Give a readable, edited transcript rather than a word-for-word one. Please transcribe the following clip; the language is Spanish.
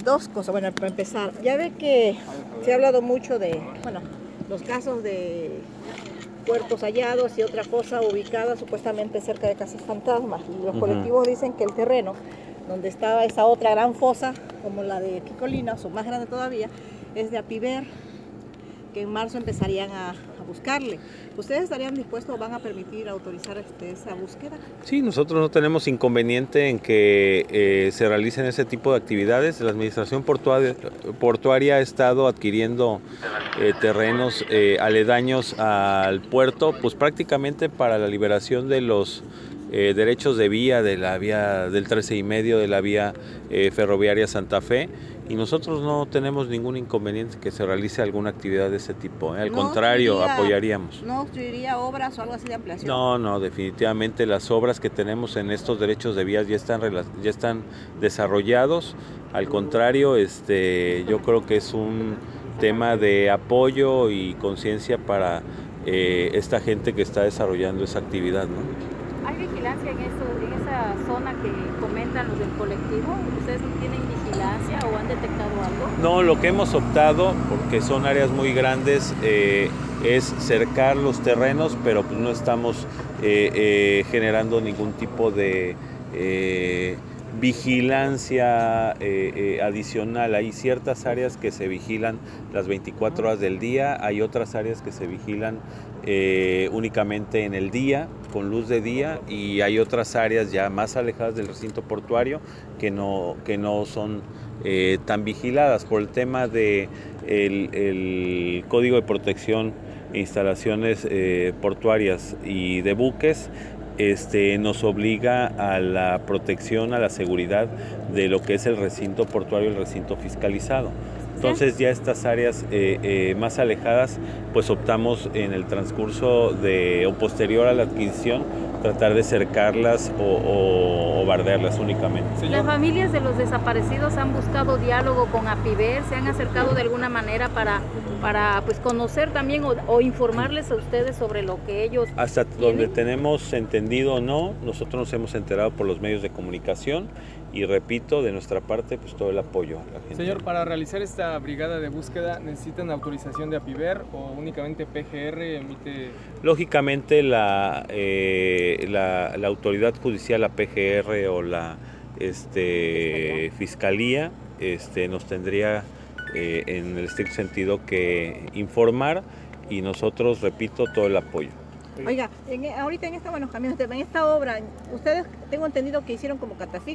Dos cosas. Bueno, para empezar, ya ve que se ha hablado mucho de, bueno, los casos de cuerpos hallados y otra cosa ubicada supuestamente cerca de casas fantasmas. Y los colectivos dicen que el terreno donde estaba esa otra gran fosa, como la de Quicolina, o más grande todavía, es de Apiver, que en marzo empezarían a buscarle. ¿Ustedes estarían dispuestos o van a permitir autorizar esa búsqueda? Sí, nosotros no tenemos inconveniente en que se realicen ese tipo de actividades. La administración portuaria ha estado adquiriendo terrenos aledaños al puerto, pues prácticamente para la liberación de los derechos de vía, de la vía del 13,5, de la vía ferroviaria Santa Fe, y nosotros no tenemos ningún inconveniente que se realice alguna actividad de ese tipo. Al contrario, apoyaríamos. ¿No obstruiría obras o algo así de ampliación? No, definitivamente las obras que tenemos en estos derechos de vías ya están desarrollados. Al contrario, yo creo que es un tema de apoyo y conciencia para esta gente que está desarrollando esa actividad, ¿no? ¿Hay vigilancia en esa zona que comentan los del colectivo? ¿Ustedes no tienen vigilancia o han detectado algo? No, lo que hemos optado, porque son áreas muy grandes, es cercar los terrenos, pero pues no estamos generando ningún tipo de vigilancia adicional. Hay ciertas áreas que se vigilan las 24 horas del día, hay otras áreas que se vigilan únicamente en el día, con luz de día, y hay otras áreas ya más alejadas del recinto portuario que no son tan vigiladas por el tema de el Código de Protección e Instalaciones Portuarias y de buques. Nos obliga a la protección, a la seguridad de lo que es el recinto portuario, el recinto fiscalizado. Entonces ya estas áreas más alejadas, pues optamos en el transcurso o posterior a la adquisición, tratar de cercarlas o bardearlas únicamente. ¿Las familias de los desaparecidos han buscado diálogo con Apiver? ¿Se han acercado de alguna manera para pues conocer también o informarles a ustedes sobre lo que ellos Hasta tienen? donde tenemos entendido, no. Nosotros nos hemos enterado por los medios de comunicación y repito, de nuestra parte, pues todo el apoyo a la gente. Señor, para realizar esta brigada de búsqueda, ¿necesitan autorización de Apiver o únicamente PGR emite? Lógicamente la autoridad judicial, la PGR o la Fiscalía, nos tendría en el estricto sentido que informar, y nosotros, repito, todo el apoyo. Oiga, ahorita en esta, bueno, camiones, en esta obra, ustedes tengo entendido que hicieron como catafixia.